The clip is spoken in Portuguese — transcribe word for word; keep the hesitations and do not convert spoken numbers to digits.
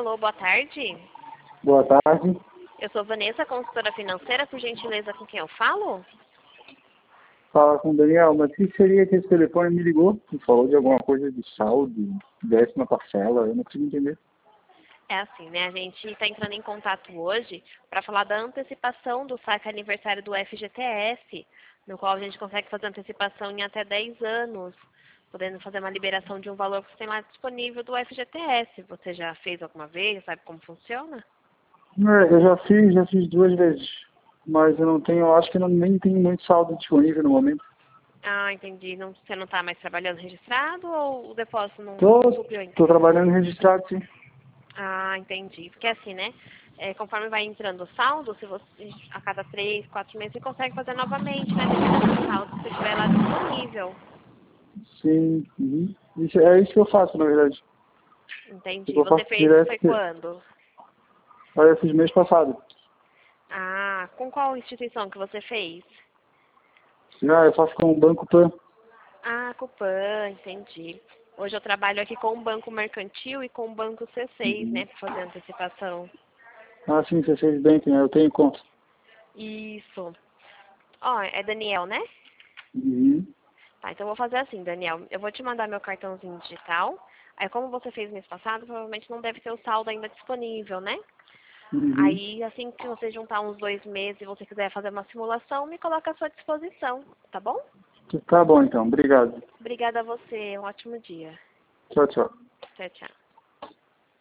Alô, boa tarde. Boa tarde. Eu sou Vanessa, consultora financeira, por gentileza, com quem eu falo? Fala com o Daniel, mas o que seria que esse telefone me ligou? Me falou de alguma coisa de saldo, décima parcela, eu não consigo entender. É assim, né? A gente está entrando em contato hoje para falar da antecipação do saque aniversário do F G T S, no qual a gente consegue fazer antecipação em até dez anos, podendo fazer uma liberação de um valor que você tem lá disponível do F G T S. Você já fez alguma vez? Sabe como funciona? É, eu já fiz, já fiz duas vezes, mas eu não tenho, eu acho que não, nem tenho muito saldo disponível no momento. Ah, entendi. Não, você não está mais trabalhando registrado ou o depósito não, Tô, não subiu ainda? tô trabalhando registrado, sim. Ah, entendi. Porque assim, né? É, conforme vai entrando o saldo, se você a cada três, quatro meses você consegue fazer novamente, né? Dependendo do saldo que você tiver lá disponível. Sim, uhum. Isso, é isso que eu faço, na verdade. Entendi. Eu Você faço fez, foi direto, quando? olha, eu fiz mês passado. Ah, com qual instituição que você fez? Ah, eu faço com o Banco Pan. Ah, com o Pan, entendi. Hoje eu trabalho aqui com o Banco Mercantil e com o Banco C seis, Uhum. né? Para fazer antecipação. Ah, sim, você fez bem, né? Eu tenho conta. Isso. Ó, é Daniel, né? Uhum. Tá, então eu vou fazer assim, Daniel. Eu vou te mandar meu cartãozinho digital. Aí, como você fez mês passado, provavelmente não deve ter o saldo ainda disponível, né? Uhum. Aí, assim que você juntar uns dois meses e você quiser fazer uma simulação, me coloca à sua disposição, tá bom? Tá bom, então. Obrigado. Obrigada a você. Um ótimo dia. Tchau, tchau. Tchau, tchau.